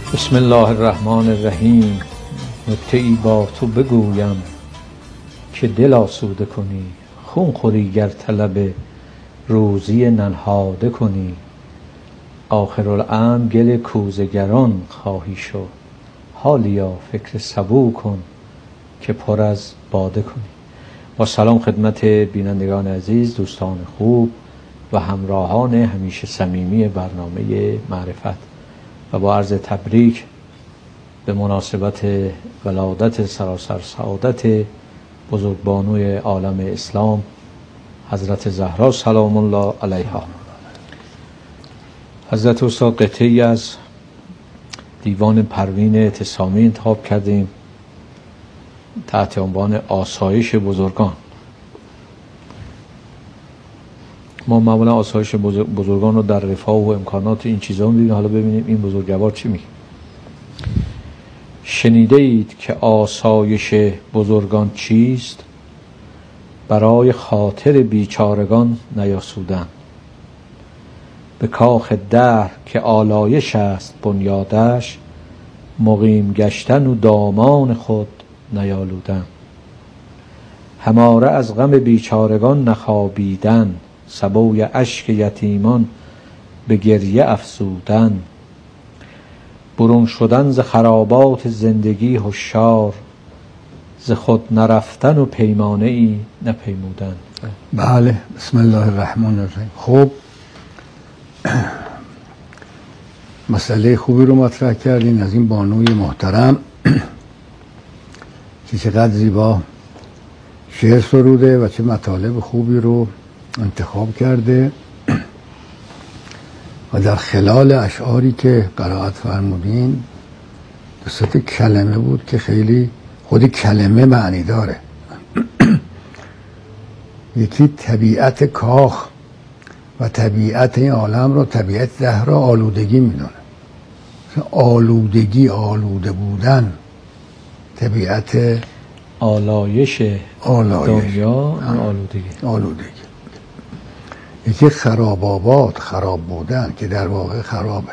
بسم الله الرحمن الرحیم. نکته‌ای با تو بگویم که دل آسوده کنی، خون خوری گر طلب روزی ننهاده کنی. آخرالامر گل کوزه گران خواهی شد، حالیا فکر سبو کن که پر از باده کنی. با سلام خدمت بینندگان عزیز، دوستان خوب و همراهان همیشه صمیمی برنامه معرفت، و با عرض تبریک به مناسبت ولادت سراسر سعادت بزرگبانوی عالم اسلام حضرت زهرا سلام الله علیها. حضرت استاد قطعی از دیوان پروین اعتصامی انتخاب کردیم تحت عنوان آسایش بزرگان. ما معمولا آسایش بزرگان رو در رفاه و امکانات این چیزا می‌بینیم. حالا ببینیم این بزرگوار چی میگه. شنیده اید که آسایش بزرگان چیست؟ برای خاطر بیچارگان نیاسودن. به کاخ دهر که آلایش است بنیادش، مقیم گشتن و دامان خود نیالودن. هماره از غم بیچارگان نخوابیدن، سبوی اشک یتیمان به گریه افزودن. برون شدن ز خرابات زندگی هوشیار، ز خود نرفتن و پیمانه ای نپیمودن. بله، بسم الله الرحمن الرحیم. خب مسئله خوبی رو مطرح کردین از این بانوی محترم که چقدر زیبا شعر سروده و چه مطالب خوبی رو انتخاب کرده و در خلال اشعاری که قرائت فرمودین دوست کلمه بود که خیلی خود کلمه معنی داره. یکی طبیعت کاخ و طبیعت این عالم رو، طبیعت دهر را آلودگی میدونه. آلودگی، آلوده بودن، طبیعت آلایش دنیا، آلودگی. یکی خرابابات، خراب بودن که در واقع خرابه.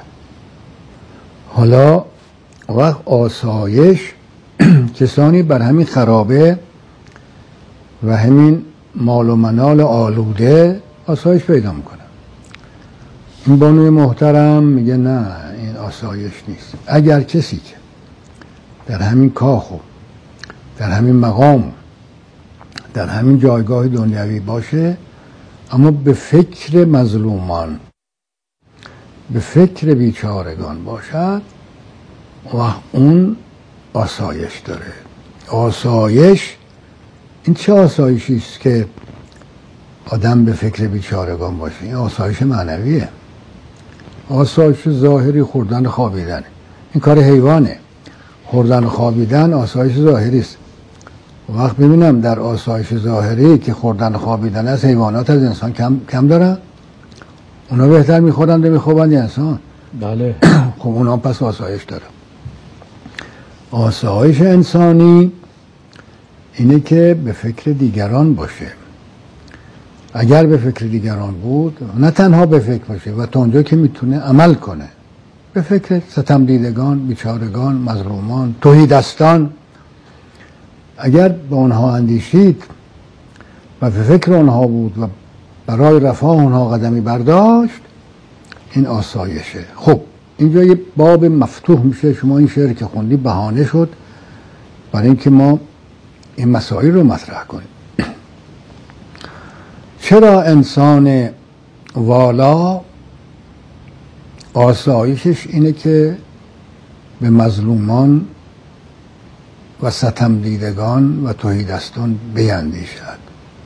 حالا وقت آسایش کسانی بر همین خرابه و همین مال و منال آلوده آسایش پیدا میکنن. این بانوی محترم میگه نه، این آسایش نیست. اگر کسی که در همین کاخو، در همین مقام، در همین جایگاه دنیوی باشه اما به فکر مظلومان، به فکر بیچارگان باشد و اون آسایش داره. آسایش این چه آسایشی است که آدم به فکر بیچارگان باشه؟ این آسایش معنویه. آسایش ظاهری خوردن خوابیدن، این کار حیوانه. خوردن خوابیدن آسایش ظاهری است. وقت ببینم در آسایش ظاهری که خوردن خوابیدن از حیوانات از انسان کم دارن؟ اونا بهتر میخورند و میخوابند انسان. بله. خب اونا پس آسایش دارن. آسایش انسانی اینه که به فکر دیگران باشه. اگر به فکر دیگران بود، نه تنها به فکر باشه و تا اونجا که میتونه عمل کنه، به فکر ستم دیدگان، بیچارگان، مظلومان، تهیدستان، اگر به اونها اندیشید و به فکر اونها بود و برای رفاه اونها قدمی برداشت، این آسایشه. خب اینجا یه باب مفتوح میشه. شما این شعر که خوندی بهانه شد برای اینکه ما این مسائل رو مطرح کنیم. چرا انسان والا آسایشش اینه که به مظلومان و ستم دیدگان و تهیدستان بیندیشد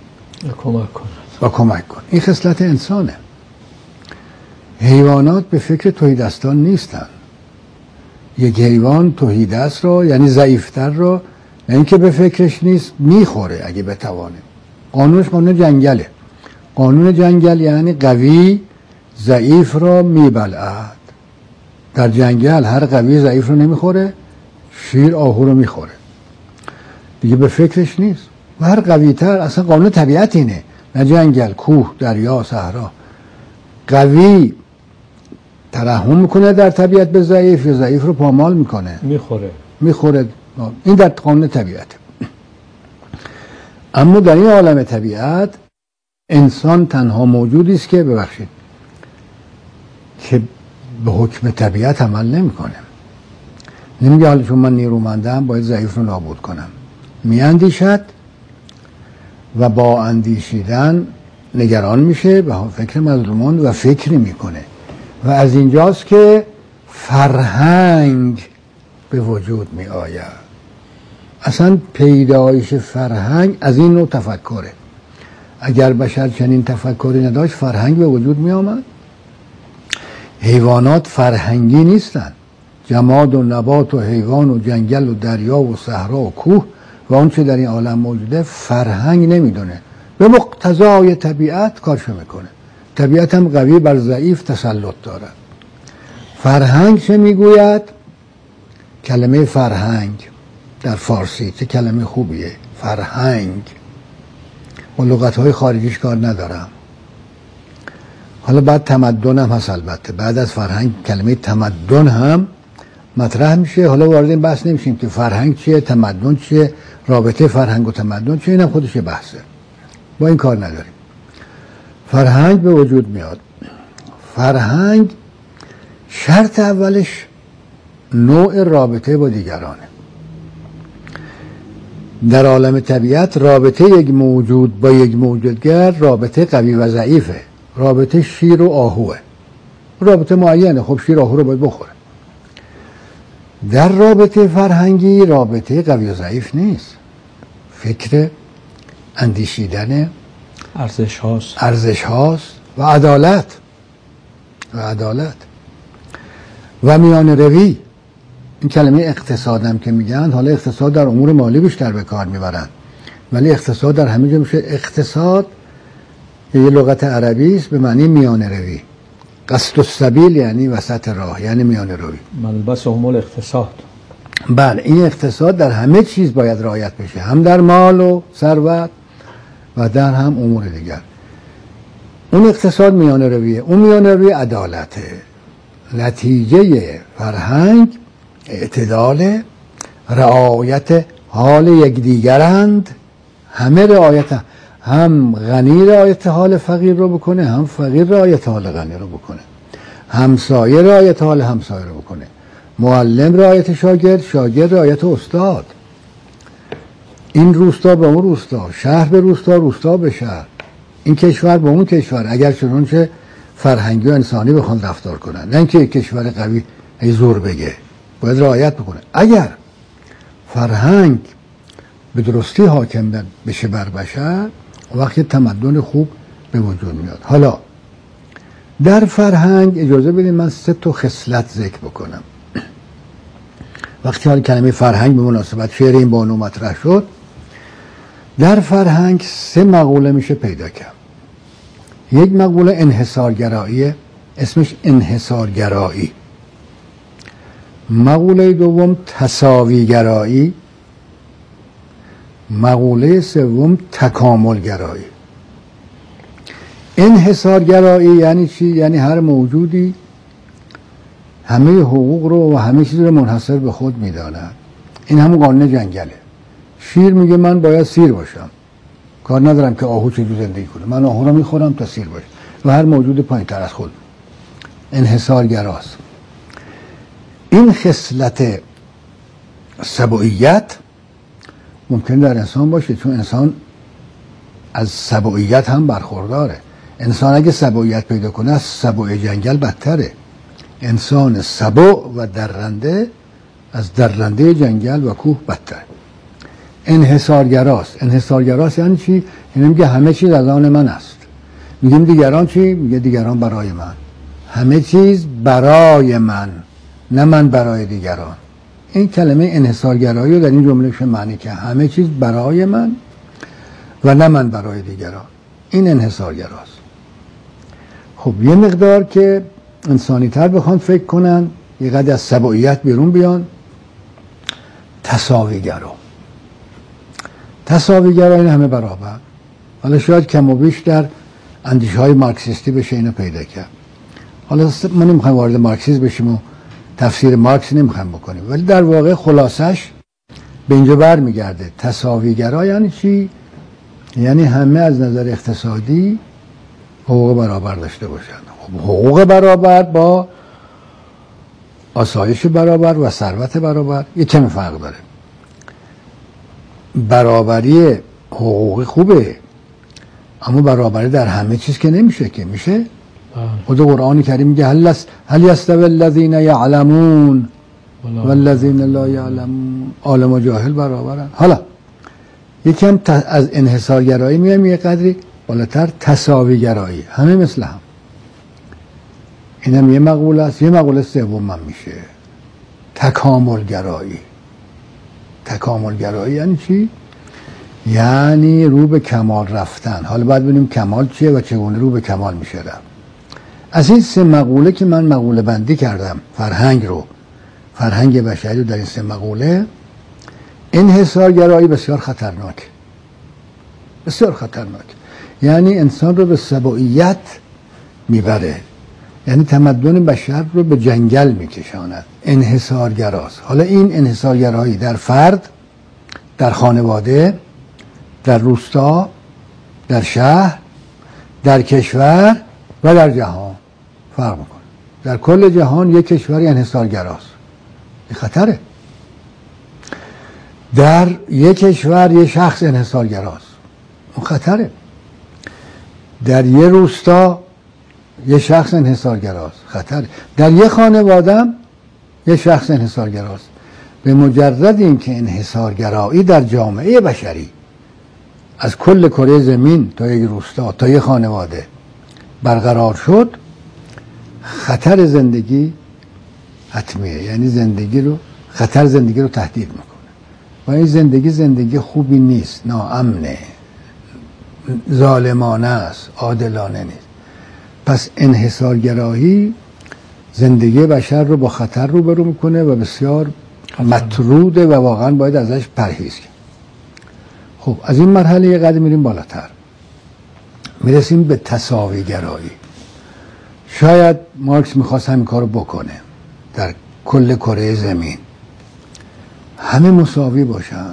و کمک کند؟ این خصلت انسانه. حیوانات به فکر تهیدستان نیستن. یک حیوان تهیدست را، یعنی ضعیفتر را، نه اینکه به فکرش نیست، میخوره اگه بتوانه. قانونش قانون جنگله. قانون جنگل یعنی قوی ضعیف را میبلعد. در جنگل هر قوی ضعیف رو نمیخوره، شیر آهو رو میخوره. دیگه به فکرش نیست. و هر قوی تر، اصلا قانون طبیعت اینه، نه جنگل، کوه، دریا، صحرا. قوی ترحم میکنه در طبیعت به ضعیف یا ضعیف رو پامال میکنه، میخوره. این در قانون طبیعت. اما در این عالم طبیعت انسان تنها موجودی است که ببخشید که به حکم طبیعت عمل نمیکنه. نمیگه حالا چون من نیرومندم باید ضعیف رو نابود کنم. میاندیشد و با اندیشیدن نگران میشه به فکر مظلومان و فکری میکنه و از اینجاست که فرهنگ به وجود می آید. اصلا پیدایش فرهنگ از این نوع تفکره. اگر بشر چنین تفکری نداشت فرهنگ به وجود می آمد. حیوانات فرهنگی نیستن. جماد و نبات و حیوان و جنگل و دریا و صحرا و کوه و اون چه در این عالم موجوده فرهنگ نمیدونه، به مقتضای طبیعت کارشو میکنه. طبیعت هم قوی بر ضعیف تسلط داره. فرهنگ چه میگوید؟ کلمه فرهنگ در فارسی چه کلمه خوبیه. فرهنگ با لغت‌های خارجیش کار ندارم. حالا بعد تمدن هم هست البته. بعد از فرهنگ کلمه تمدن هم مطرح میشه. حالا وارد این بحث نمیشیم که فرهنگ چیه، تمدن چیه، رابطه فرهنگ و تمدن چیه، اینم خودش بحثه. با این کار نداریم. فرهنگ به وجود میاد. فرهنگ شرط اولش نوع رابطه با دیگرانه. در عالم طبیعت رابطه یک موجود با یک موجودگر رابطه قوی و ضعیفه. رابطه شیر و آهوه. رابطه معینه. خب شیر آهو رو باید بخوره. در رابطه فرهنگی رابطه قوی و ضعیف نیست. فکر، اندیشیدن، ارزش هاست و عدالت و میان روی. این کلمه اقتصادم که میگن، حالا اقتصاد در امور مالی بیشتر به کار میبرن، ولی اقتصاد در همه جا میشه اقتصاد. یه لغت عربی است به معنی میان روی. قصد السبیل یعنی وسط راه، یعنی میان روی. ملبسهم الاقتصاد. بله، این اقتصاد در همه چیز باید رعایت بشه، هم در مال و ثروت و در هم امور دیگر. اون اقتصاد میان رویه. اون میان روی عدالته. نتیجه فرهنگ اعتدال، رعایت حال یکدیگرند. همه رعایت، هم غنی رعایت حال فقیر رو بکنه، هم فقیر رعایت حال غنی رو بکنه، همسایه رعایت حال همسایه رو بکنه، معلم رعایت شاگرد، شاگرد رعایت استاد. این روستا به اون روستا، شهر به روستا، روستا به شهر، این کشور به اون کشور، اگر چنانچه فرهنگی و انسانی بخوان رفتار کنن، نه اینکه کشور قوی هی زور بگه. باید رعایت بکنه. اگر فرهنگ به درستی حاکم بشه بر بشر، وقتی تمدن خوب به وجود میاد. حالا در فرهنگ اجازه بدید من 3 خصلت ذکر بکنم. وقتی حال کلمه فرهنگ به مناسبت شعر این بانو مطرح شد، در فرهنگ 3 مقوله میشه پیدا کرد. یک مقوله انحصارگرایی، اسمش انحصارگرایی. مقوله دوم تساویگرایی. مقوله سوم تکاملگرایی. انحصارگرایی یعنی چی؟ یعنی هر موجودی همه حقوق رو و همه چیز رو منحصر به خود میداند. این همون قانون جنگله. شیر میگه من باید سیر باشم، کار ندارم که آهو چجور زندگی کنه، من آهو رو میخورم تا سیر باشه. و هر موجود پایین تر از خود انحصارگراست. این خصلت سبوعیت ممکن در انسان باشه، چون انسان از سبوعیت هم برخورداره. انسان اگه سبوعیت پیدا کنه از سبوع جنگل بدتره. انسان سبوع و درنده از درنده جنگل و کوه بدتره. انحصارگراست. انحصارگراست یعنی چی؟ یعنی میگه همه چیز از آن من است. میگیم دیگران چی؟ میگه دیگران برای من. همه چیز برای من، نه من برای دیگران. این کلمه انحصارگرایی رو در این جمله معنی که همه چیز برای من و نه من برای دیگران. این انحصارگراست. خب یه مقدار که انسانی تر بخوان فکر کنن، یه قدر از سبوعیت بیرون بیان، تساویگرا. تساویگرا این همه برابر. حالا شاید کم و بیش در اندیشه های مارکسیستی بشه اینو پیدا کرد. حالا ما نمیخوایم وارد مارکسیسم بشیم و تفسیر مارکس نمیخوایم بکنیم، ولی در واقع خلاصش به اینجا برمیگرده. تساویگرا یعنی چی؟ یعنی همه از نظر اقتصادی حقوق برابر داشته باشن. حقوق برابر با آسایش برابر و ثروت برابر یه کمی فرق داره. برابری حقوقی خوبه، اما برابری در همه چیز که نمیشه که میشه. خود قرآن کریم میگه هل یستوی الذین یعلمون والذین لا یعلمون، عالم و جاهل برابرن. حالا یکم از انحصارگرایی میایم یه قدری بالاتر، تساویگرایی، همه مثل هم. اینم یه مقوله است. یه مقوله سوم هم میشه تکاملگرایی. تکاملگرایی یعنی چی؟ یعنی رو به کمال رفتن. حالا باید ببینیم کمال چیه و چگونه رو به کمال میشه رفت. از این سه مقوله که من مقوله بندی کردم، فرهنگ بشری رو در این سه مقوله، انحصارگرایی بسیار خطرناک، بسیار خطرناک. یعنی انسان رو به سبوعیت میبره، یعنی تمدن بشر رو به جنگل میکشاند. انحصارگراست. حالا این انحصارگرایی در فرد، در خانواده، در روستا، در شهر، در کشور و در جهان فرق میکنه. در کل جهان یک کشوری انحصارگراست، این خطره. در یک کشور یک شخص انحصارگراست، اون خطره. در یه روستا یه شخص انحصارگراست، خطره. در یه خانواده یه شخص انحصارگراست. به مجرد اینکه انحصارگرایی در جامعه بشری از کل کره زمین تا یک روستا تا یک خانواده برقرار شد، خطر زندگی حتمیه. یعنی خطر زندگی رو تهدید میکنه و این زندگی خوبی نیست، ناامنه، ظالمانه است، عادلانه نیست. پس انحصارگرایی زندگی بشر رو با خطر روبرو میکنه و بسیار مطروده و واقعا باید ازش پرهیز کرد. خب از این مرحله یه قدر میریم بالاتر، میرسیم به تساویگرایی. شاید مارکس میخواست همین کارو بکنه در کل کره زمین، همه مساوی باشند.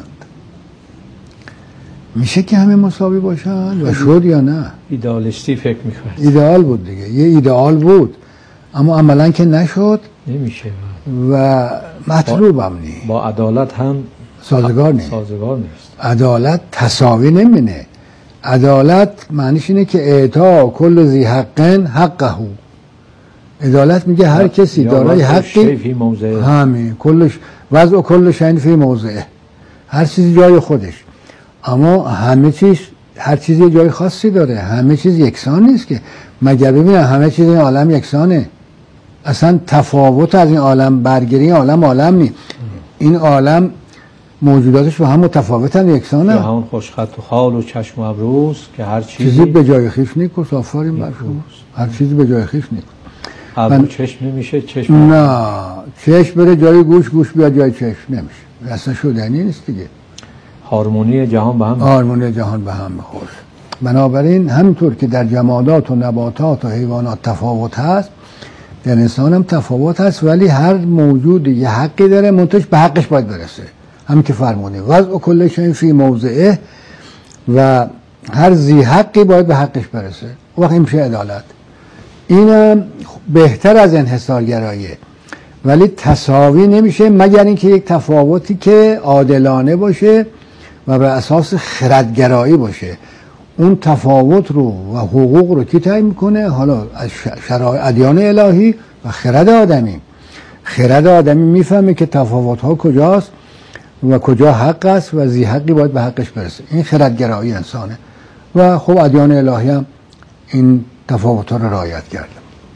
میشه که همه مساوی باشند و شد یا نه؟ ایدئالیستی فکر میکنه. ایدئال بود دیگه، یه ایدئال بود، اما عملا که نشد، نمیشه و مطلوب هم نیست. با عدالت هم سازگار نیست. عدالت تساوی نمینه. عدالت معنیش اینه که اعطا کل ذی حقن حقه. عدالت میگه هر کسی دارای حقی، همین کلش وضع کل شیء فی موضعه، هر چیزی جای خودش. اما هر چیزی جای خاصی داره، همه چیز یکسان نیست که. مگر ببینن همه چیز این عالم یکسانه؟ اصلا تفاوت از این عالم برگیری عالم نیست. این عالم موجوداتش با هم متفاوتن، یکسانه. جهان خوشخط و خال و چشم و ابروز که هر چیزی به جای خویش نیست. آفرین بر شما. هر چیزی به جای خویش نیست. ابرو چشم نمیشه، چشم نه، چشم بره جای گوش، گوش بیاد جای چشم، نمیشه. اصلا شدنی نیست دیگه. هارمونی جهان به هم خوش. بنابراین همینطور که در جمادات و نباتات و حیوانات تفاوت هست، در انسان هم تفاوت هست، ولی هر موجود یه حقی داره، منتهش به حقش باید برسه. همین که فرمونه وضع کل شیء فی موضعه، و هر ذی حقی باید به حقش برسه. وقت این میشه عدالت. اینم بهتر از انحصارگراییه، ولی تساوی نمیشه مگر اینکه یک تفاوتی که عادلانه باشه و به اساس خردگرایی باشه. اون تفاوت رو و حقوق رو کی تعیین میکنه؟ حالا از شرایع ادیان الهی و خرد آدمی. خرد آدمی میفهمه که تفاوت ها کجاست و کجا حق است و ذی حقی باید به حقش برسه. این خردگرایی انسانه و خب ادیان الهی هم این تفاوت ها رو رعایت کرده.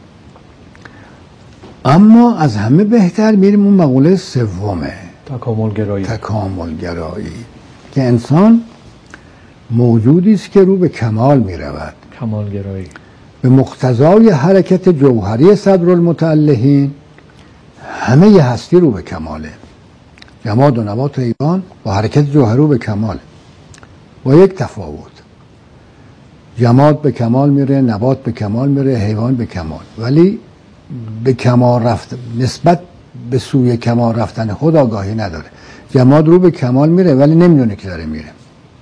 اما از همه بهتر میریم اون مقوله سومه، تکاملگرایی، که انسان موجودی است که رو به کمال میرود. کمالگرایی به مقتضای حرکت جوهری صدرالمتعلهین، همه ی هستی رو به کماله. جماد و نبات و حیوان با حرکت جوهری رو به کمال، با یک تفاوت. جماد به کمال میره، نبات به کمال میره، حیوان به کمال، ولی به کمال رفت، نسبت به سوی کمال رفتن خود آگاهی نداره. جماد رو به کمال میره ولی نمیدونه که داره میره.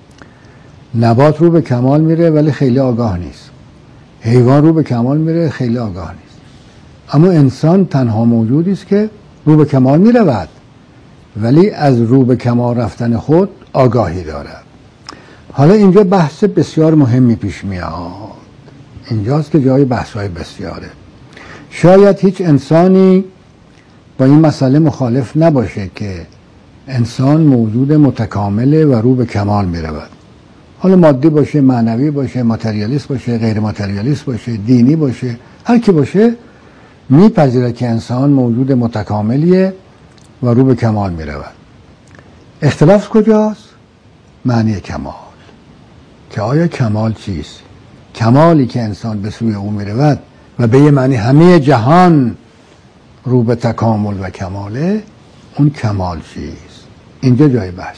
نبات رو به کمال میره ولی خیلی آگاه نیست. حیوان رو به کمال میره خیلی آگاه نیست. اما انسان تنها موجودی است که رو به کمال میرود ولی از رو به کمال رفتن خود آگاهی دارد. حالا اینجا بحث بسیار مهمی پیش میاد. اینجاست که جای بحث‌های بسیاره. شاید هیچ انسانی با این مسئله مخالف نباشه که انسان موجود متکامله و رو به کمال میرود. حالا مادی باشه، معنوی باشه، ماتریالیست باشه، غیر ماتریالیست باشه، دینی باشه، هر کی باشه میپذیره که انسان موجود متکاملیه و رو به کمال میرود. اختلاف کجاست؟ معنی کمال. که آیا کمال چیست؟ کمالی که انسان به سوی او میرود و به یه معنی همه جهان رو به تکامل و کماله، اون کمال چیست؟ اینجا جای بحث.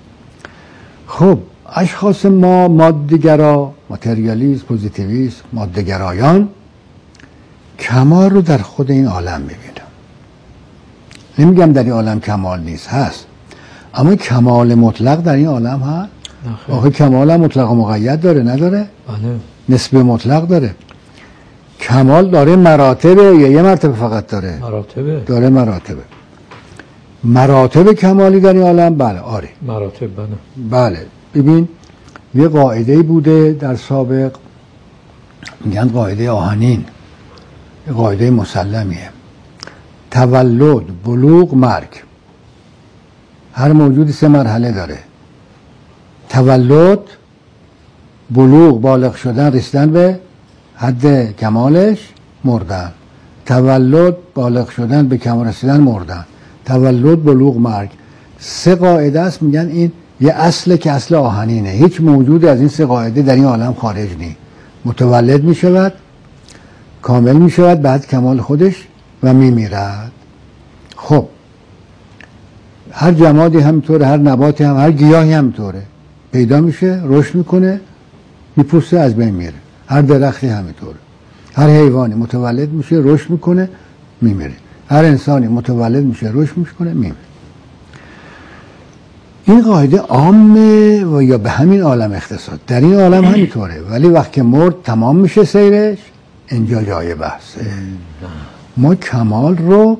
خب اشخاص ما ماده‌گرا، ماتریالیست، پوزیتیویست، ماده‌گرایان کمال رو در خود این عالم میبینن. نمیگم در این عالم کمال نیست، هست، اما کمال مطلق در این عالم هست. آخه کمال هم مطلق و مقید داره، نداره؟ بله. نسبی مطلق داره. کمال داره مراتبه یا یه مرتبه فقط داره؟ مراتبه. داره مراتبه. مراتب کمالی در این عالم؟ بله. آره مراتب. بله. بله. ببین یه قاعده‌ای بوده در سابق، میگن قاعده آهنین، یه قاعده مسلمیه. تولد، بلوغ، مرگ. هر موجودی 3 مرحله داره. تولد، بلوغ، بالغ شدن، رسیدن به حد کمالش، مردن. تولد، بالغ شدن، به کمال رسیدن، مردن. تولد، بلوغ، مرگ. 3 قاعده است. میگن این یه اصله که اصل آهنینه. هیچ موجود از این 3 قاعده در این عالم خارج نیست. متولد میشود، کامل میشود بعد کمال خودش و میمیرد. خب هر جمادی همینطوره، هر نباتی هم، هر گیاهی همینطوره. پیدا میشه، رشد میکنه، میپوسه، از بین میره. هر درختی همینطوره. هر حیوانی متولد میشه، رشد میکنه، میمیره. هر انسانی متولد میشه، رشد میکنه، میمیره. این قاعده عامه و یا به همین عالم اختصاص. در این عالم همینطوره، ولی وقتی مرد تمام میشه سیرش، اینجا جای بحثه. ما کمال رو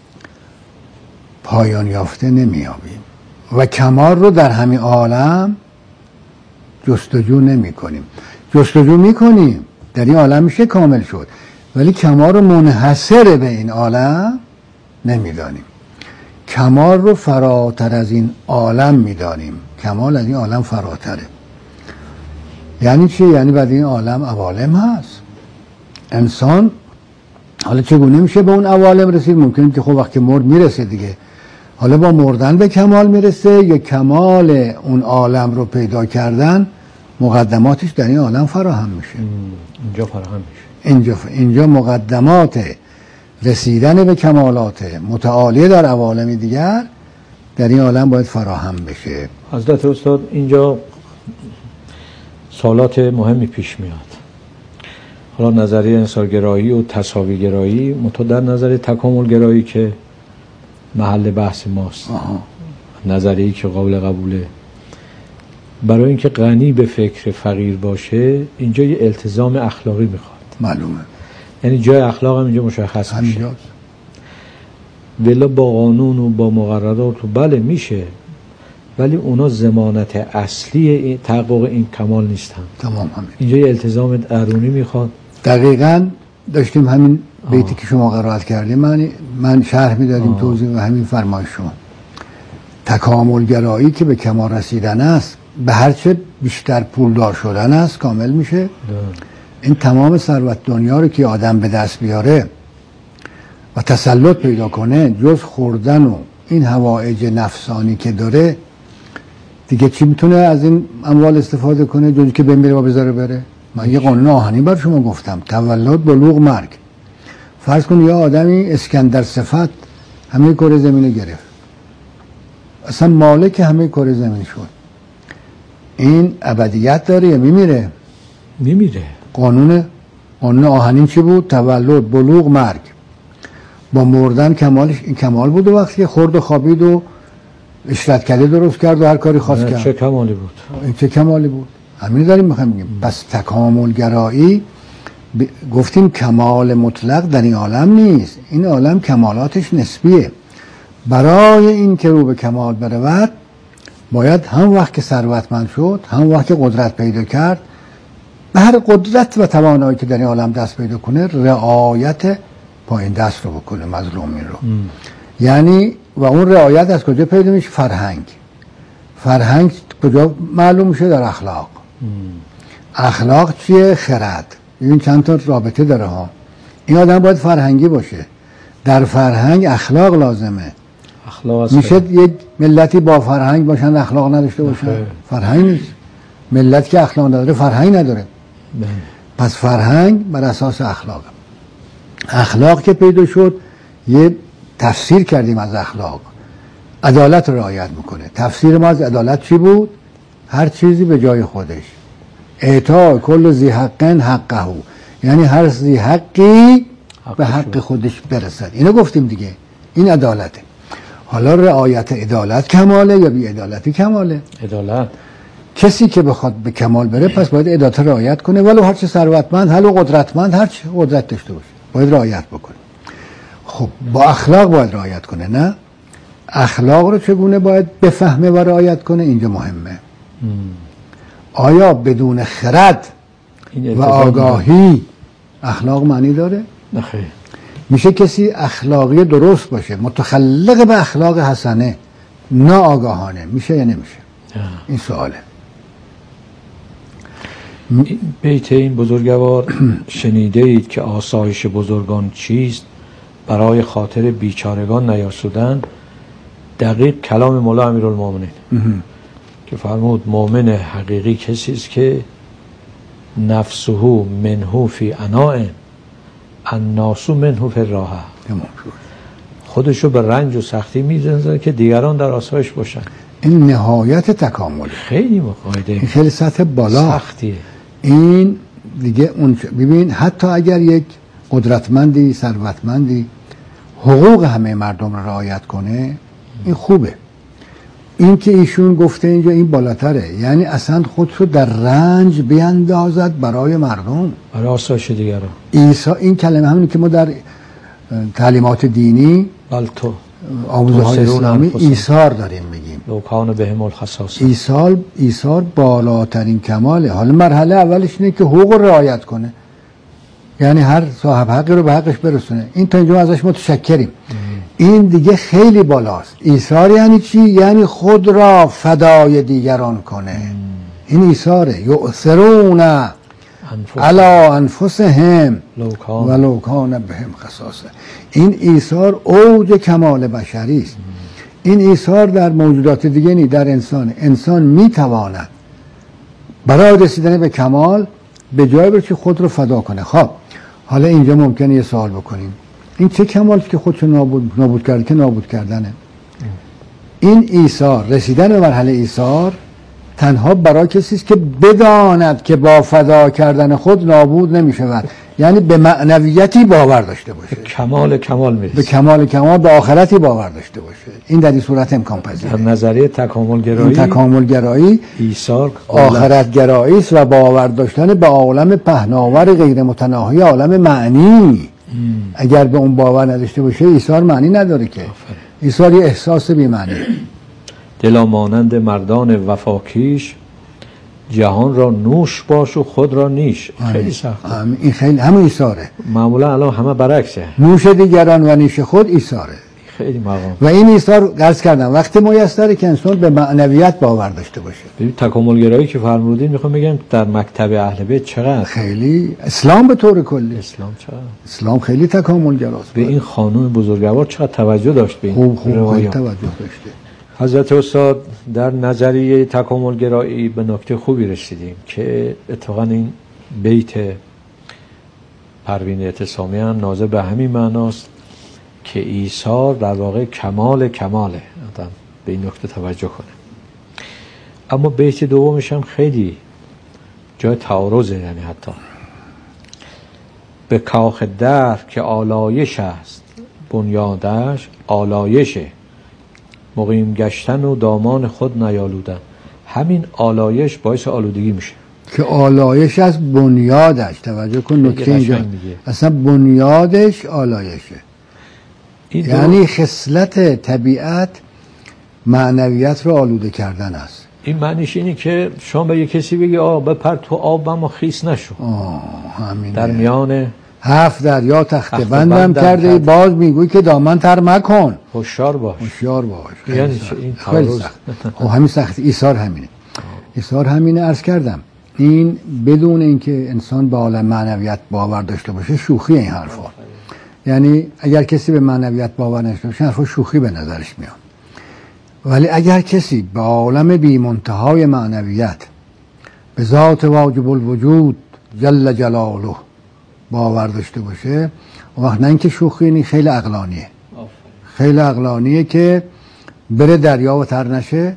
پایان یافته نمیابیم و کمال رو در همین عالم جستجو نمی کنیم. جستجو می کنیم در این عالم میشه کامل شد، ولی کمال رو منحصر به این عالم نمیدانیم. کمال رو فراتر از این عالم میدانیم. کمال از این عالم فراتره. یعنی چی؟ یعنی بعد این عالم عوالم هست. انسان حالا چگونه میشه به اون عوالم رسید؟ ممکنه که خب وقتی مرد میرسه دیگه. حالا با مردن به کمال میرسه یا کمال اون عالم رو پیدا کردن مقدماتش در این عالم فراهم میشه. اینجا فراهم میشه. اینجا مقدمات رسیدن به کمالات متعالی در عوالم دیگر در این عالم باید فراهم بشه. حضرت استاد اینجا سوالات مهمی پیش میاد. حالا نظریه انسانگرایی و تساویگرایی در نظریه تکاملگرایی که محل بحث ماست، نظریه‌ای که قابل قبوله، برای اینکه غنی به فکر فقیر باشه اینجا یه التزام اخلاقی میخواد. معلومه. یعنی جای اخلاق هم اینجا مشخص میشه. ولی با قانون و با مقررات و بله میشه، ولی اونا ضمانت اصلی تحقق این کمال نیستن. تمام همین. اینجا یه التزام درونی میخواد. دقیقاً داشتیم همین بیتی که شما قرائت کردیم من شرح میدادیم توضیح و همین فرمایش شما. تکاملگرایی که به کمال رسیدن است، به هرچه بیشتر پولدار شدن است کامل میشه. این تمام ثروت دنیا رو که آدم به دست بیاره و تسلط پیدا کنه، جز خوردن و این حوائج نفسانی که داره دیگه چی میتونه از این اموال استفاده کنه جز که بمیره و بذاره بره؟ من یه قانون آهنی بر شما گفتم. تولد، بلوغ، مرگ. فرض کن یه آدمی اسکندر صفت همه کره زمین گرفت، اصلا مالک همه کره زمین شد. این ابدیت داره یا میمیره؟ میمیره. قانون آهنین چی بود؟ تولد، بلوغ، مرگ. با مردن کمالش این کمال بود. و وقتی خورد و خوابید و اشرتکده درست کرد و هر کاری خواست کرد، چه کمالی بود؟ این چه کمالی بود؟ همین داریم میخوایم بگیم. پس تکاملگرایی گفتیم کمال مطلق در این عالم نیست، این عالم کمالاتش نسبیه. برای این که رو به کمال برود باید هم وقت که ثروتمند شد، هم وقت که قدرت پیدا کرد، به هر قدرت و توانایی که در این عالم دست پیدا کنه رعایت پایین دست رو بکنه، مظلومین رو. یعنی و اون رعایت از کجا پیدا میشه؟ فرهنگ کجا معلوم میشه؟ در اخلاق. اخلاق چیه؟ خرد. این چند تا رابطه داره ها. این آدم باید فرهنگی باشه، در فرهنگ اخلاق لازمه. میشه یک ملتی با فرهنگ باشن اخلاق نداشته باشن؟ فرهنگ نیست. ملت که اخلاق نداره فرهنگ نداره. پس فرهنگ بر اساس اخلاق. اخلاق که پیدا شد یه تفسیر کردیم از اخلاق. عدالت رو رعایت میکنه. تفسیر ما از عدالت چی بود؟ هر چیزی به جای خودش. اعطاء کل ذی حق حقه، یعنی هر ذی حقی به حق خودش برسد. اینو گفتیم دیگه، این عدالته. حالا رعایت عدالت کماله یا بی عدالتی کماله؟ عدالت. کسی که بخواد به کمال بره پس باید عدالت رعایت کنه، ولو هر چه ثروتمند، هر قدرتمند، هر چه قدرت داشته باشه باید رعایت بکنه. خب با اخلاق باید رعایت کنه، نه؟ اخلاق رو چگونه باید بفهمه و رعایت کنه؟ اینجا مهمه. آیا بدون خرد و آگاهی اخلاق معنی داره؟ نه. میشه کسی اخلاقی درست باشه، متخلق به اخلاق حسنه، ناآگاهانه، میشه یا نمیشه؟ این سواله. بیت این بزرگوار شنیده اید که آسایش بزرگان چیست، برای خاطر بیچارگان نیاسودن. دقیق کلام مولا امیرالمومنین که فرمود مؤمن حقیقی کسی است که نفسه منه فی عناء الناس منه فی الراحه، خودشو به رنج و سختی می‌زنه که دیگران در آسایش باشن. این نهایت تکامل. خیلی مقایده، این خیلی سطح بالا سختیه. این دیگه اون ببین، حتی اگر یک قدرتمندی، ثروتمندی حقوق همه مردم رو رعایت کنه، این خوبه. این که ایشون گفته اینجا این بالاتره، یعنی اصلا خودشو در رنج بیندازد برای مردم، برای آسایش دیگران. عیسی این کلمه همینی که ما در تعلیمات دینی بالتو آموزه‌های اسلامی ایثار داریم میگیم. لو کان بهم الخصاصه. ایثار بالاترین کماله. حالا مرحله اولش اینه که حقوق رو رعایت کنه، یعنی هر صاحب حقی رو به حقش برسونه. این تا اینجا ازش متشکریم. این دیگه خیلی بالاست. ایثار یعنی چی؟ یعنی خود را فدای دیگران کنه. این ایثاره. یؤثرون علی انفسهم ولو کان بهم خصاصه. این ایثار اوج کمال بشری است. این ایثار در موجودات دیگه نی، در انسان میتواند برای رسیدن به کمال به جای بره که خود رو فدا کنه. خب حالا اینجا ممکنه یه سوال بکنیم، این چه کمالی که خودشو نابود کرده که نابود کردنه؟ این ایثار، رسیدن به مرحله ایثار تنها برای کسی است که بداند که با فدا کردن خود نابود نمی‌شود، یعنی به معنویتی باور داشته باشه، به کمال میرسه، به کمال به آخرتی باور داشته باشه. این در این صورت امکان پذیره. در نظریه تکاملگرایی ایثار آخرتگرایی است و باور داشتن به عالم پهناور غیر متناهی، عالم معنی. اگر به اون باور نداشته باشه ایثار معنی نداره که. ایثار یه احساس بی معنی. دلا مانند مردان وفاکیش، جهان را نوش باش و خود را نیش. خیلی سخته. این خیلی همه ایثاره. معمولا الان همه برعکسه. نوش دیگران و نیش خود ایثاره. خیلی مقام. و این ایثار عرض کردم وقتی میسره که انسان به معنویت باور داشته باشه. ببین تکاملگرایی که فرمودین میخوام بگم در مکتب اهل بیت چقدر خیلی اسلام به طور کلی، اسلام خیلی تکاملگراست. به این خانم بزرگوار چقدر توجه داشت به این خوب توجه داشته. حضرت استاد در نظریه تکاملگرایی به نکته خوبی رسیدیم که اتفاقا این بیت پروین اعتصامی هم ناظر به همین معناست که ایثار در واقع کماله. آدم به این نکته توجه کنه. اما بیت دومش هم خیلی جای تعارضه، یعنی حتی به کاخ در که آلایش است بنیادش آلایشه، مقیم گشتن و دامان خود نیالودن. همین آلایش باعث آلودگی میشه که آلایش از بنیادش، توجه کن نکته اینجا، اصلا بنیادش آلایشه. یعنی خصلت طبیعت معنویت رو آلوده کردن است. این معنیش اینه که شما به یک کسی بگی بپر تو آب اما خیس نشو. همینه. در میان 7 دریا تخته بندم کرده، باز میگوی که دامن تر مکن. هوشیار باش. هوشیار باش. یعنی این تعارض. همین سخت. ایثار همینه. ایثار همینه. عرض کردم این بدون اینکه انسان به عالم معنویت باور داشته باشه شوخی این حرفا. یعنی اگر کسی به معنویت باور نداشته باشه حرفا شوخی به نظرش میاد. ولی اگر کسی به عالم بی منتهای معنویت به ذات واجب الوجود جل جلاله باور داشته باشه، وقت نه اینکه شوخی، این خیلی عقلانیه. خیلی عقلانیه که بره دریا و تر نشه،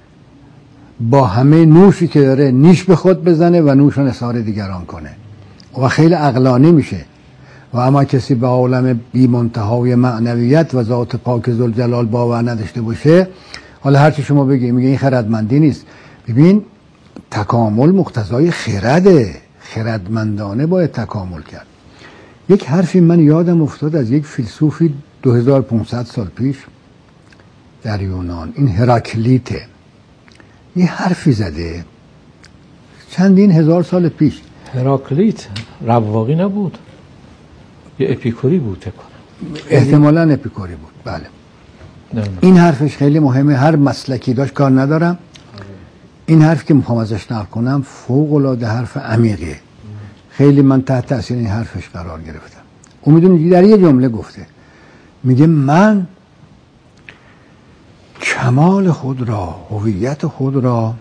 با همه نوشی که داره نیش به خود بزنه و نوش رو نثار دیگران کنه و خیلی عقلانی میشه. و اما کسی به عالم بی منتهای معنویت و ذات پاک ذوالجلال باور نداشته باشه، حالا هرچی شما بگی میگه این خردمندی نیست. ببین تکامل مقتضای خرده، خردمندانه باید تکامل کرد. یک حرفی من یادم افتاد از یک فیلسوفی 2500 سال پیش در یونان، این هراکلیته، یه حرفی زده چندین هزار سال پیش. هراکلیت رواقی نبود، یه اپیکوری بود کنم. احتمالاً اپیکوری بود. بله. این حرفش خیلی مهمه، هر مسلکی داشت کار ندارم. این حرف که میخوام ازش نقل کنم فوق العاده حرف عمیقیه. خیلی من تحت تاثیر این حرفش قرار گرفتم. اون میدونی در یه جمله گفته، میگه من کمال خود را، هویت خود را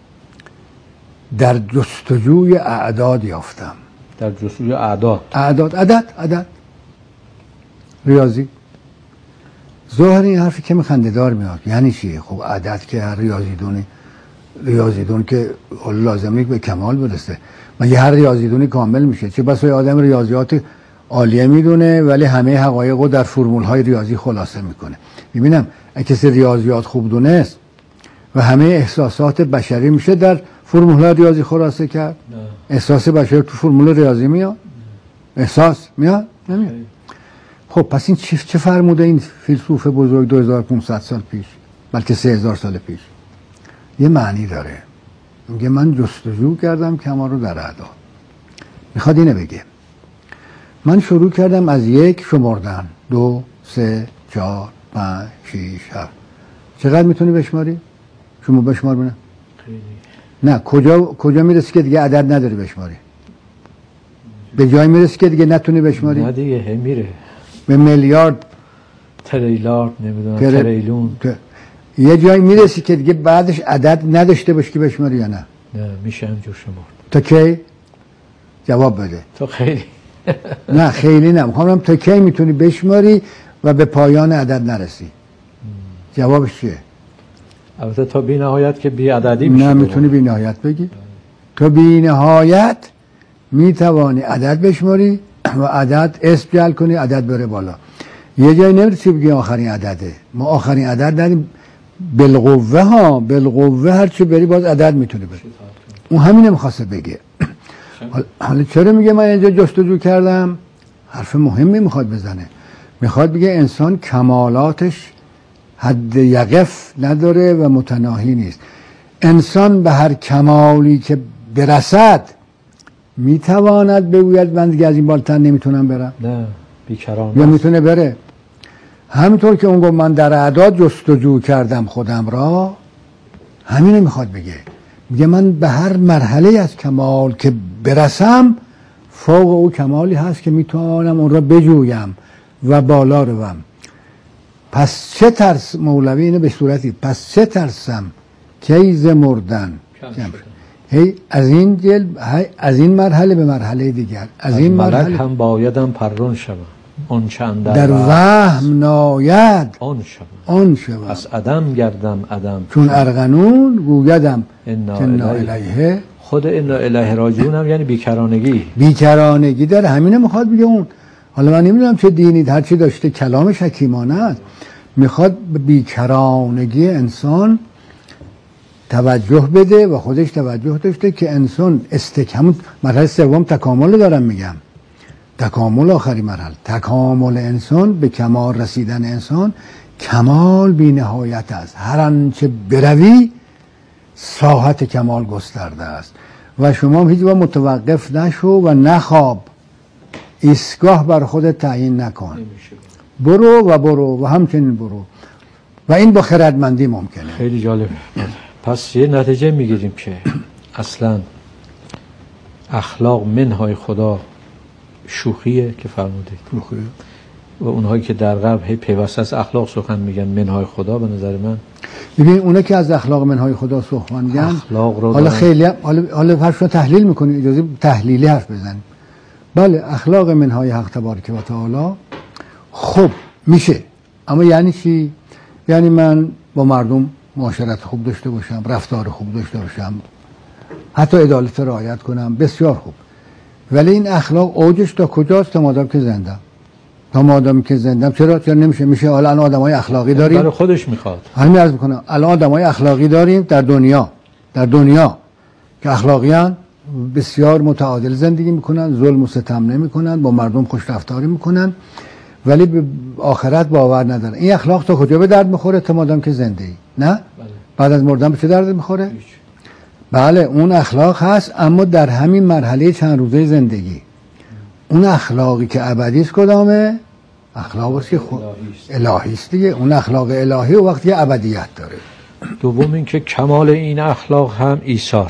در جستجوی اعداد یافتم. در جستجوی اعداد؟ عدد ریاضی. ظاهر این حرفی که خنده‌دار میاد. یعنی چیه؟ خب عدد که هر ریاضیدون که لازم نیست به کمال برسه، مگه هر ریاضیدونی کامل میشه؟ چه بسا آدم ریاضیات عالیه میدونه ولی همه حقایق رو در فرمول‌های ریاضی خلاصه میکنه. میبینم اگه کسی ریاضیات خوب دونست و همه احساسات بشری میشه در فرمول‌های ریاضی خلاصه کرد. احساس بشری تو فرمول ریاضی میاد؟ احساس میاد؟ نمیاد. خب پس این چه فرموده این فیلسوف بزرگ 2500 سال پیش، بلکه 3000 سال پیش؟ یه معنی داره. میگه من جستجو کردم کمال رو در اعداد. میخواد اینه بگه من شروع کردم از 1 شمردن، 2 3 4 5 6 7. چقدر میتونی بشماری؟ شما بشمار ببینم. نه کجا میرسی که دیگه عدد نداری بشماری؟ به جای میرسی که دیگه نتونی بشماری؟ نه دیگه میره به میلیارد تریلیارد نمیدونم تریلیون. یه جایی میرسی که دیگه بعدش عدد نداشته باشی که بشماری یا نه؟ نه میشه همجور شمارد. تا کی؟ جواب بده. تا خیلی. نه خیلی نه، میخوام تا کی میتونی بشماری و به پایان عدد نرسی؟ جوابش چیه؟ البته تا بی نهایت که بی عددی میشه. نه میتونی بی نهایت بگی. تا بی نهایت میتوانی عدد بشماری و عدد اسم جعل کنی، عدد بره بالا. یه جایی نمیرسی بگی آخرین عدده. ما آخرین عدد ندیم. بالقوه هر چی بری باز عدد میتونی بری. اون همینه میخواسته بگه. حالا چرا میگه من اینجا جستجو کردم؟ حرف مهمی میخواد بزنه. میخواد بگه انسان کمالاتش حد یقف نداره و متناهی نیست. انسان به هر کمالی که برسد میتواند بگوید من دیگه از این بالاتر نمیتونم برم. نه بیکرانه. یا میتونه بره. همینطور که اون گفت من در اعداد جستجو کردم خودم را، همینه میخواد بگه. میگه من به هر مرحله از کمال که برسم فوق او کمالی هست که میتونم اون را بجویم و بالا روم. پس چه ترس، مولوی اینه به صورتی پس چه ترسم کیز مردن هی از این مرحله به مرحله دیگر، از این مرحله هم بایدم پرون شوم اون چند در وهم ناید آن شوم از عدم گردم عدم چون ارغنون گویدم انا الیه. خود انا الیه راجعون هم یعنی بیکرانگی داره. همینه میخواد بگه اون. حالا من نمیدونم چه دینی هرچی داشته کلامش حکیمانه است، میخواد به بیکرانگی انسان توجه بده و خودش توجه داشته که انسان همون مرحله سوم تکامل دارم میگم، تکامل آخری مرحله، تکامل انسان به کمال رسیدن انسان، کمال بی نهایت است، هر آنچه بروی ساحت کمال گسترده است و شما هیچ وقت متوقف نشو و نخواب، ایستگاه بر خودت تعیین نکن، برو و همچنین برو و این با خردمندی ممکنه. خیلی جالب. پس یه نتیجه میگیریم که اصلا اخلاق منهای خدا شوخیه که فرمودید، و اونهایی که در غرب هی پیوسته از اخلاق سخن میگن منهای خدا، به نظر من ببین اونا که از اخلاق منهای خدا سخن میگن اخلاق رو حالا خیلی حالا حرفشو تحلیل میکنی، اجازه تحلیلی حرف بزنیم. بله اخلاق منهای حق تبارک و تعالی خب میشه، اما یعنی چی؟ یعنی من با مردم معاشرت خوب داشته باشم، رفتار خوب داشته باشم، حتی عدالت رعایت کنم، بسیار خوب. ولی این اخلاق اوجش تا کجاست؟ تا مادام که زندم، تا مادام که زندم. چرا نمیشه؟ میشه. حالا الان آدمای اخلاقی داریم، برای خودش میخواد. همین عرض میکنم الان آدمای اخلاقی داریم در دنیا که اخلاقیان بسیار متعادل زندگی میکنن، ظلم و ستم نمیکنن، با مردم خوش رفتاری میکنن، ولی به آخرت باور ندارن. این اخلاق تا کجا به درد میخوره؟ تا مادام که زنده ای. نه؟ بله. بعد از مردن به چه درد میخوره؟ بله اون اخلاق هست، اما در همین مرحله چند روزه زندگی. اون اخلاقی که ابدی است کدامه؟ اخلاقی که الهی است دیگه. اون اخلاق الهی و وقتی ابدیت داره. دوم اینکه کمال این اخلاق هم ایثار.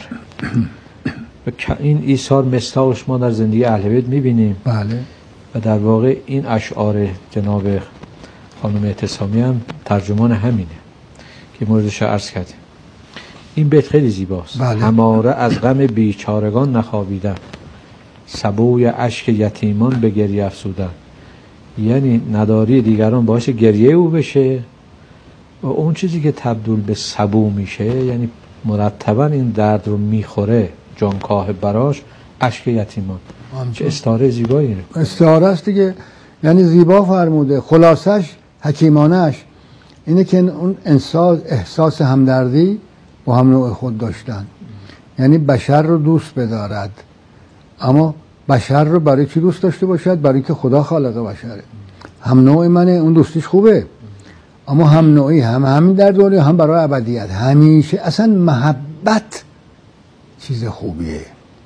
این ایثار مستاقش ما در زندگی اهل بیت میبینیم. بله. و در واقع این اشعار جناب خانم اعتصامی هم ترجمان همینه که موردش عرض کردیم. این بیت خیلی زیباست. بله. هماره از غم بیچارگان نخوابیدن، سبوی اشک یتیمان به گریه افزودن. یعنی نداری دیگران باعث گریه او بشه و اون چیزی که تبدیل به سبو میشه، یعنی مرتبا این درد رو میخوره جانکاه براش، اشک یتیمان. چه استعاره زیباییه. استعاره است دیگه، یعنی زیبا فرموده. خلاصش حکیمانش اینه که اون احساس همدردی با هم نوع خود داشتن، یعنی بشر رو دوست بدارد، اما بشر رو برای چی دوست داشته باشد؟ برای که خدا خالق بشره. هم نوع منه، اون دوستیش خوبه، اما هم نوعی، همین در دنیا هم برای ابدیت. همیشه اصلا محبت چیز خوبیه،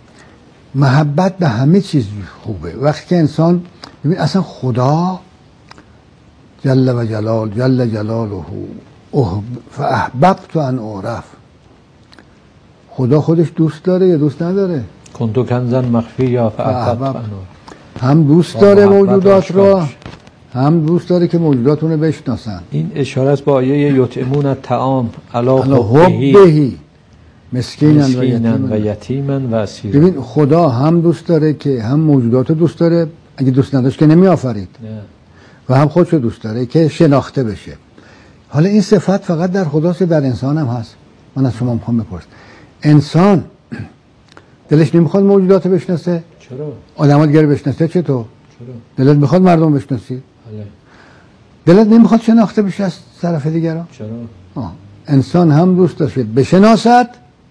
محبت به همه چیز خوبه. وقتی که انسان ببین اصلا خدا جل جلاله فاحببت ان اعرف، خدا خودش دوست داره یا دوست نداره؟ کنتو کنزن مخفی یا فاحببت ان، هم دوست داره موجودات را، هم دوست داره که موجودات اونو بشناسن. این اشاره است با آیه یطعمون الطعام علی حبه مسکینا و یتیما و اسیرا. ببین خدا هم دوست داره که هم موجودات رو دوست داره، اگه دوست نداشت که نمی آفرید، و هم خودشو دوست داره که شناخته بشه. حالا این صفت فقط در خداست، در انسان هم هست. من از شما میخوام بپرسم، انسان دلش نمیخواد موجودات بشناسه؟ چرا؟ آدم‌ها دیگه بشناسه چطور؟ چرا؟ دلت میخواد مردم بشناسی؟ بله. دلت نمیخواد شناخته بشه از طرف دیگران؟ چرا؟ انسان هم دوست داشته بشناسد،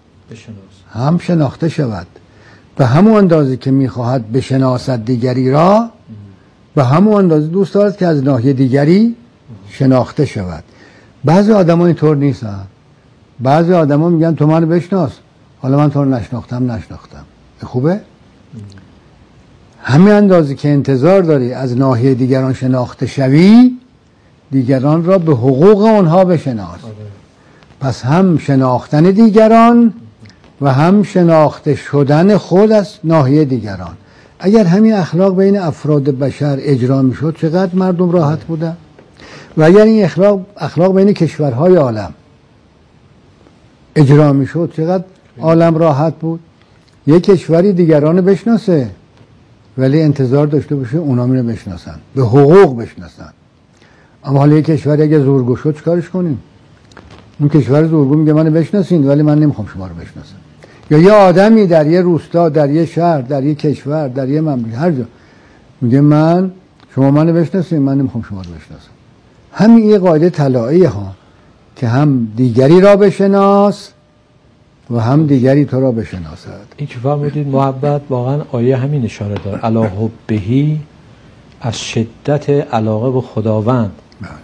هم شناخته شود. به همون اندازه که میخواهد بشناسد دیگری را، به همون اندازه دوست دارد که از ناحیه دیگری شناخته شود. بعضی آدم‌ها اینطور نیستن. بعضی آدم‌ها میگن تو منو بشناس، حالا من تو رو نشناختم. خوبه؟ همین اندازه که انتظار داری از ناحیه دیگران شناخته شوی، دیگران را به حقوق اونها بشناس. پس هم شناختن دیگران و هم شناخته شدن خود از ناحیه دیگران. اگر همین اخلاق بین افراد بشر اجرا میشد چقدر مردم راحت بودن؟ و اگر این اخلاق بین کشورهای عالم اجرا میشد چقدر عالم راحت بود؟ یک کشوری دیگران بشناسه ولی انتظار داشته باشه اونا میره بشناسن، به حقوق بشناسن. اما حالا یک کشوری اگه زورگو شد چیکارش کنیم؟ اون کشور زورگو میگه منو بشناسین ولی من نمیخوام شما رو بشناسم. یا یه آدمی در یه روستا، در یه شهر، در یه کشور، در یه مملکت، هر جا میگه من شما منو بشناسید، من نمیخوام شما رو بشناسم. همین یه قاعده طلایی ها که هم دیگری را بشناس و هم دیگری تو را بشناسد. این که فرمودید محبت، واقعا آیه همین اشاره داره، علی حبهی، از شدت علاقه به خداوند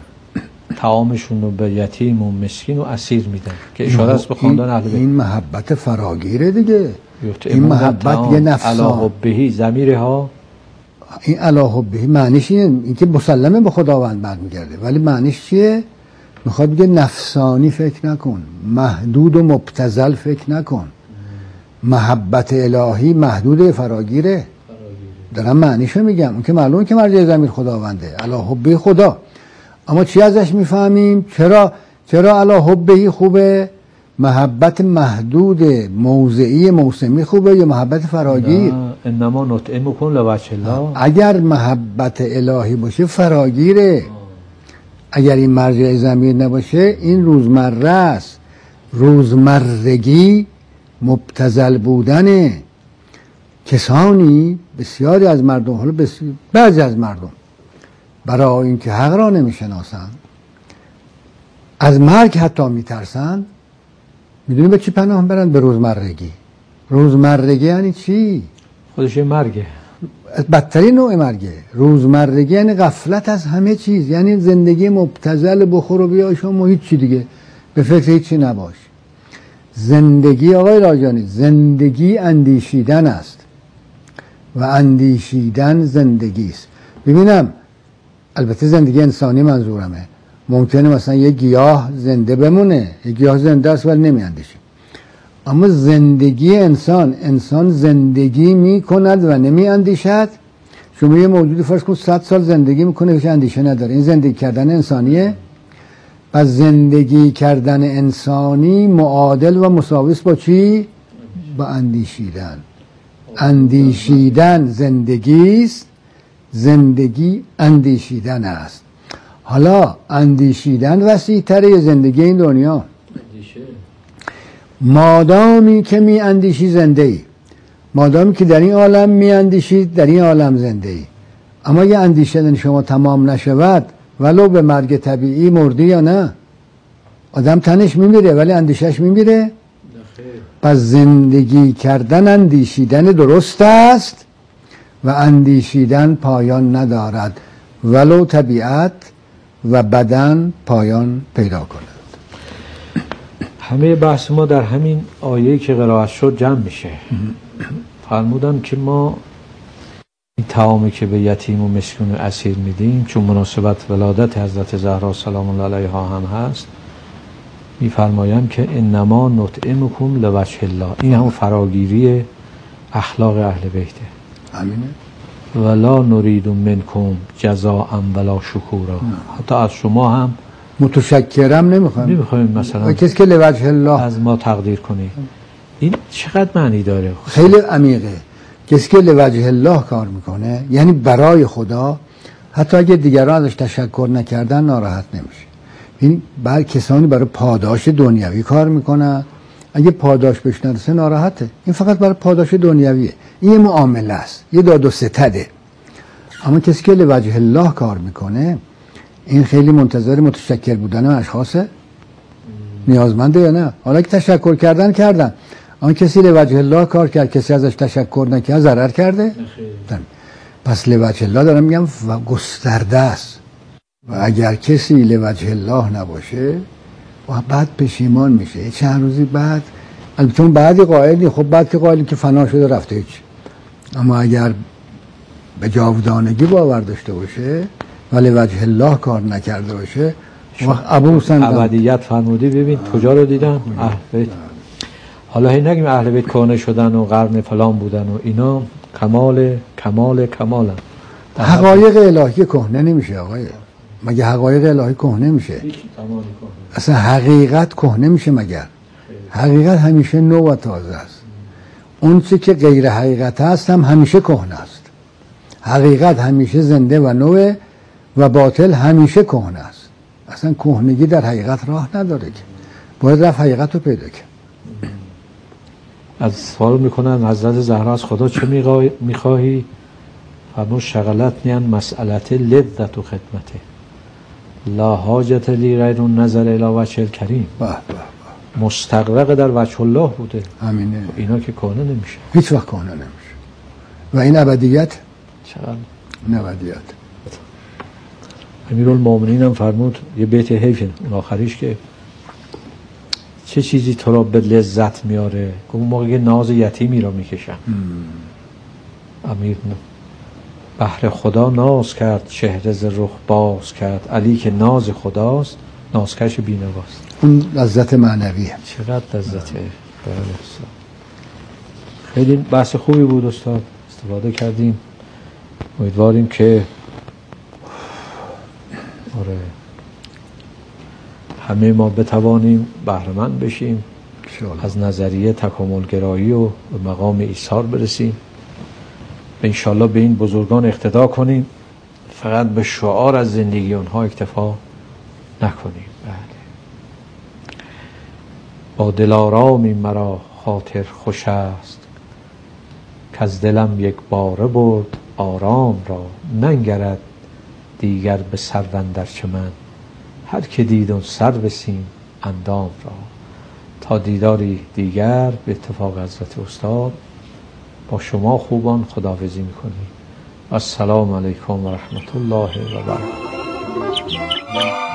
طعامشون رو به یتیم و مسکین و اسیر میدن، که اشاره است به خاندان اهل بیت. این محبت فراگیره دیگه. این محبت یه نفسان علی حبهی ضمیرها، این علی حبهی معنیش این که مسلمه به خداوند برمیگرده، ولی معنیش چیه؟ میخواد بگه نفسانی فکر نکن، محدود و مبتذل فکر نکن. محبت الهی محدود فراگیره. دارم معنیشو میگم. اون که معلومه که مرجع ضمیر خداونده، علی حبه خدا. اما چی ازش میفهمیم؟ چرا علی حبه خوبه؟ محبت محدود موضعی موسمی خوبه یا محبت فراگیر؟ انما نطعمکم لوجه الله. اگر محبت الهی باشه فراگیره. اگر این مرجع ضمیر نباشه این روزمره است. روزمرگی مبتذل بودنه. کسانی بسیاری از مردم، حالا بعضی از مردم، برای اینکه حق را نمیشناسن، از مرگ حتی میترسن، میدونی به چی پناه برن؟ به روزمرگی. روزمرگی یعنی چی؟ خودش مرگه، بدترین نوع مرگه. روزمرگی یعنی غفلت از همه چیز، یعنی زندگی مبتذل، بخور و بیا شما هیچ چی دیگه، به فکر هیچ چی نباش. زندگی آقای راجانی، زندگی اندیشیدن است و اندیشیدن زندگی است. ببینم، البته زندگی انسانی منظورمه. ممکنه مثلا یه گیاه زنده بمونه، یه گیاه زنده است ولی نمیاندیشه. اما زندگی انسان زندگی میکند و نمیاندیشد. شما یه موجودی فرض کن 100 سال زندگی میکنه هیچ اندیشه نداره، این زندگی کردن انسانیه؟ پس زندگی کردن انسانی معادل و مساوی است با چی؟ با اندیشیدن. اندیشیدن زندگی است، زندگی اندیشیدن است. حالا اندیشیدن وسیع تره یا زندگی این دنیا؟ مادامی که می اندیشی زنده ای، مادامی که در این عالم می اندیشی در این عالم زنده ای. اما یه اندیشیدن شما تمام نشود، ولو به مرگ طبیعی مردی یا نه؟ آدم تنش میمیره ولی اندیشش میمیره؟ پس زندگی کردن اندیشیدن درست است و اندیشیدن پایان ندارد، ولو طبیعت و بدن پایان پیدا کند. همه بحث ما در همین آیه‌ای که قرائت شد جمع میشه. فرمودن که ما این طعامی که به یتیم و مسکین و اسیر میدیم، چون مناسبت ولادت حضرت زهرا سلام الله علیها هم هست، میفرمایم که انما نطعمکم لوجه الله. این هم فراگیری اخلاق اهل بیته. همینه. ولا نرید منکم جزاء ولا شکورا. حتی از شما هم متشکرم نمیخوایم مثلا کسی که لوجه الله از ما تقدیر کنید. این چقدر معنی داره؟ خیلی عمیقه. کسی که لوجه الله کار میکنه یعنی برای خدا، حتی اگه دیگران ازش تشکر نکردن ناراحت نمیشه. یعنی بر کسانی برای پاداش دنیوی کار میکنن، اگه پاداش بهش نرسه ناراحته. این فقط برای پاداش دنیویه. این یه معامله است، یه داد و ستده. اما کسی که لوجه الله کار میکنه، این خیلی منتظر متشکر بودن اشخاصه. نیازمنده یا نه؟ حالا که تشکر کردن، اما کسی لوجه الله کار کرد، کسی ازش تشکر نکرد، ضرر کرده؟ پس لوجه الله دارم میگم و گسترده است. و اگر کسی لوجه الله نباشه و بعد پشیمان میشه چند روزی بعد. البته اون بعدی قائلی، خب بعد که قائلی که فنا شده رفته هیچ. اما اگر به جاودانگی باور داشته باشه و لوجه الله کار نکرده باشه، وقت ابدیت فرمودی. ببین کجا رو دیدن؟ اهل بیت. حالا هی نگیم اهل بیت کهنه شدن و قرن فلان بودن و اینا، کمالن. حقایق الهی کهنه نمیشه آقای. مگه حقایق الهی کهنه میشه؟ اصلا حقیقت کهنه میشه مگر؟ حقیقت همیشه نو و تازه است. اون چی که غیر حقیقت هست هم همیشه کهنه است. حقیقت همیشه زنده و نوه و باطل همیشه کهنه است. اصلا کهنگی در حقیقت راه نداره که. باید رفت حقیقت رو پیدا کرد. از سوال میکنن حضرت زهرا از خدا چه میخواهی؟ فرمود شغلتنی عن مسئلت لذت و خدمته لا حاجت لی غیر النظر الی وجه الکریم. مستغرق در وجه الله بوده. همینه. اینا که کهنه نمیشه، هیچ وقت کهنه نمیشه. و این ابدیت چقدر نبدیت. امیرالمومنین هم فرمود یه بیت حیفه اون آخریش که چه چیزی تو را به لذت میاره؟ اون موقع که ناز یتیمی را میکشم. امیر بهر خدا ناز کرد، چهره ز رخ باز کرد. علی که ناز خداست، نازکش بینواست. اون لذت معنویه. چقدر لذته. خیلی بحث خوبی بود استاد، استفاده کردیم. امیدواریم که همه ما بتوانیم بهره‌مند بشیم از نظریه تکاملگرایی و به مقام ایثار برسیم. انشالله به این بزرگان اقتدا کنیم، فقط به شعار از زندگی اونها اکتفا نکنیم. با دلارامی مرا خاطر خوش است، که از دلم یک باره برد آرام را. ننگرد دیگر به سرو چمن، هر که دید اون سرو سیم اندام را. تا دیداری دیگر به اتفاق حضرت استاد با شما خوبان خداحافظی میکنیم. السلام علیکم و رحمت الله و برکاته.